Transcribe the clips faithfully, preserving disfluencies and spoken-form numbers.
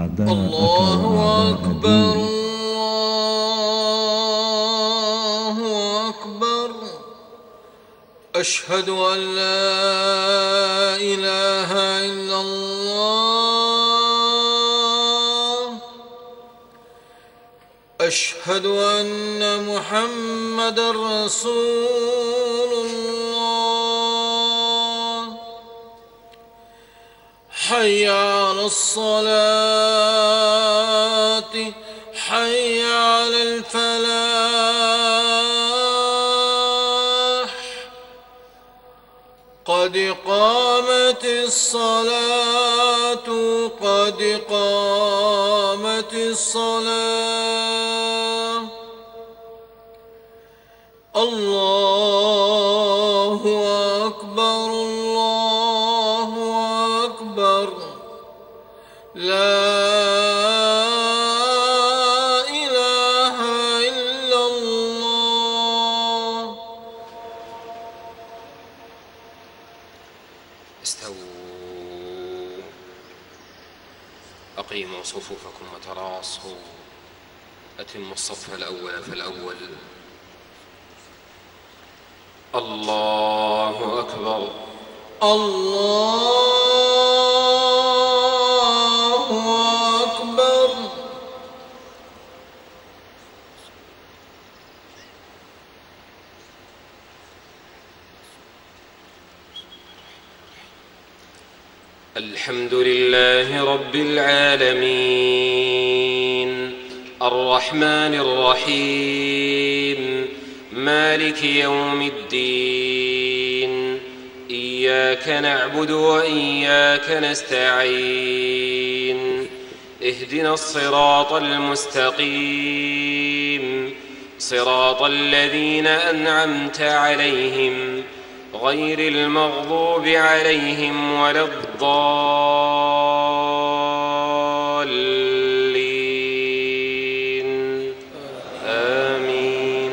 أعداءك الله وأعداء أكبر دينك. الله أكبر. أشهد أن لا إله إلا الله. أشهد أن محمدًا رسول الله. حي على الصلاة، حي على الفلاح. قد قامت الصلاة، قد قامت الصلاة. الله أكبر الله أكبر. لا إله إلا الله. استووا، أقيموا صفوفكم وتراصوا، أتموا الصف الأول فالأول. الله أكبر. الله أكبر. الحمد لله رب العالمين، الرحمن الرحيم، مالك يوم الدين. إياك نعبد وإياك نستعين. اهدنا الصراط المستقيم، صراط الذين أنعمت عليهم غير المغضوب عليهم ولا الضالين. آمين.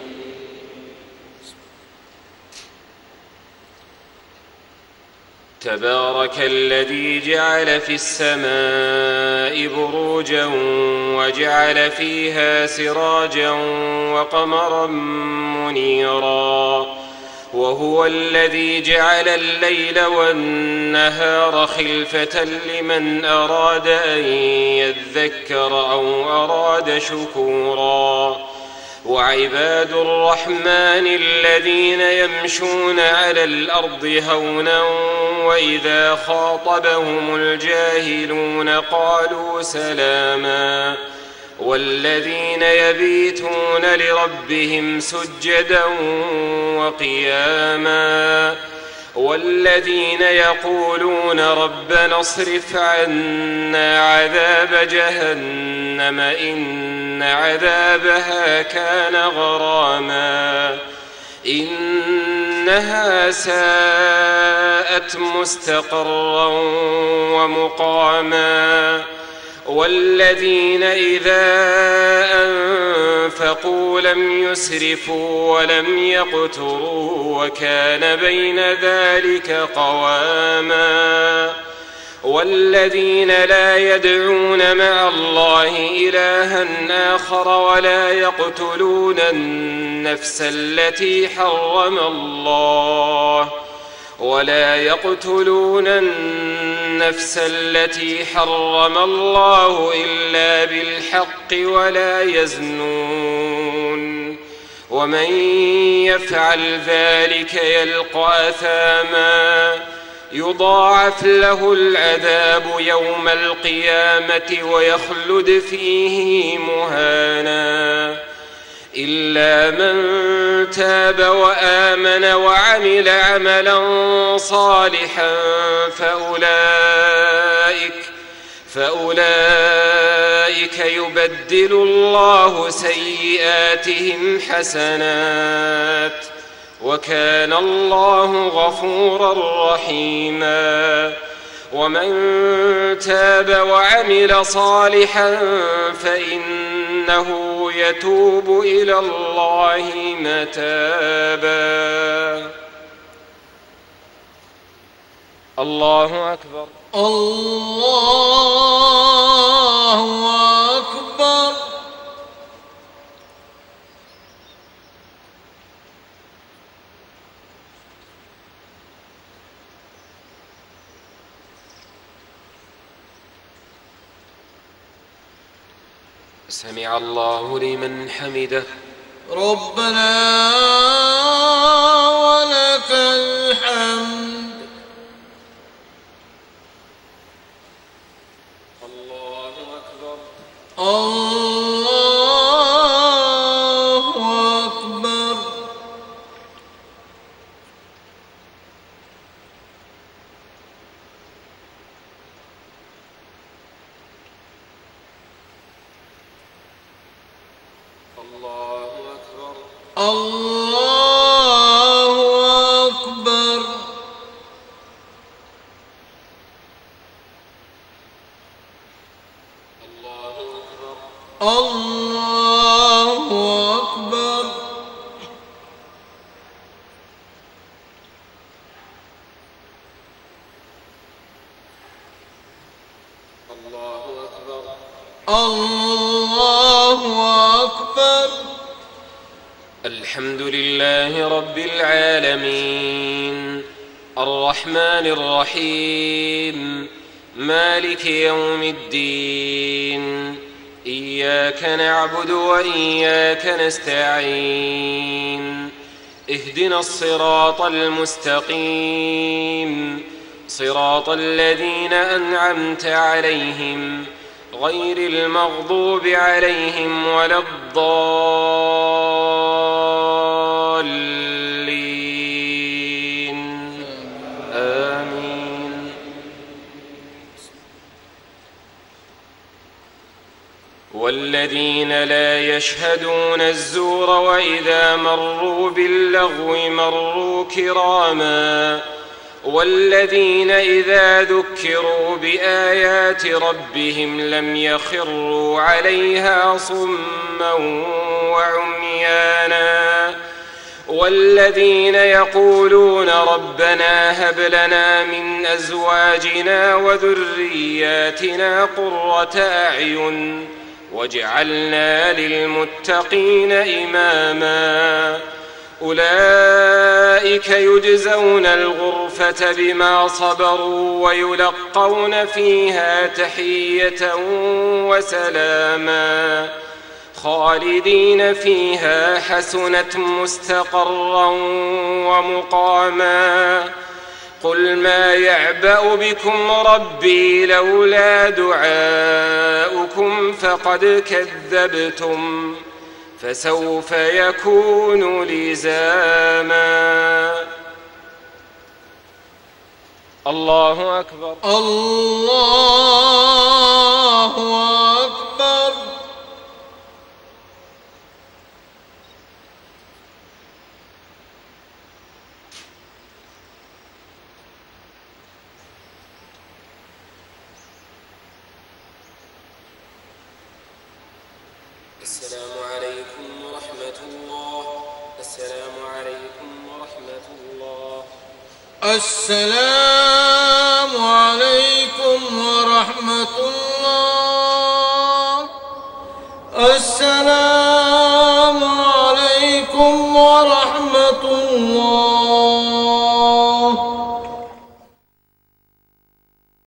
تبارك الذي جعل في السماء بروجا وجعل فيها سراجا وقمرا منيرا، وهو الذي جعل الليل والنهار خلفة لمن أراد أن يذكر أو أراد شكورا. وعباد الرحمن الذين يمشون على الأرض هونا وإذا خاطبهم الجاهلون قالوا سلاما. والذين يبيتون لربهم سجدا وقياما. والذين يقولون ربنا اصرف عنا عذاب جهنم إن عذابها كان غراما إنها ساءت مستقرا ومقاما. والذين إذا أنفقوا لم يسرفوا ولم يقتروا وكان بين ذلك قواما. والذين لا يدعون مع الله إلها آخر ولا يقتلون النفس التي حرم الله ولا يقتلون النفس التي حرم الله إلا بالحق ولا يزنون. ومن يفعل ذلك يلقى أثاما يضاعف له العذاب يوم القيامة ويخلد فيه مهانا إلا من تاب وآمن وعمل عملا صالحا فأولئك فأولئك يبدل الله سيئاتهم حسنات وكان الله غفورا رحيما. ومن تاب وعمل صالحا فإنه يتوب إلى الله متابا. الله أكبر. الله سمع الله لمن حمده. ربنا ولك الحمد. الله أكبر. الله أكبر. الله أكبر. الله أكبر. الله أكبر. الله أكبر. الله أكبر. الله أكبر. الحمد لله رب العالمين الرحمن الرحيم مالك يوم الدين إياك نعبد وإياك نستعين اهدنا الصراط المستقيم صراط الذين أنعمت عليهم غير المغضوب عليهم ولا الضالين آمين. والذين لا يشهدون الزور وإذا مروا باللغو مروا كراما والذين إذا ذكروا بآيات ربهم لم يخروا عليها صما وعميانا والذين يقولون ربنا هب لنا من أزواجنا وذرياتنا قرة أعين واجعلنا للمتقين إماما أولئك يجزون الغرفة بما صبروا ويلقون فيها تحية وسلاما خالدين فيها حسنت مستقرا ومقاما قل ما يعبأ بكم ربي لولا دعاؤكم فقد كذبتم فسوف يكون لزاما. الله أكبر. الله أكبر. السلام عليكم ورحمة الله. السلام عليكم ورحمة الله. السلام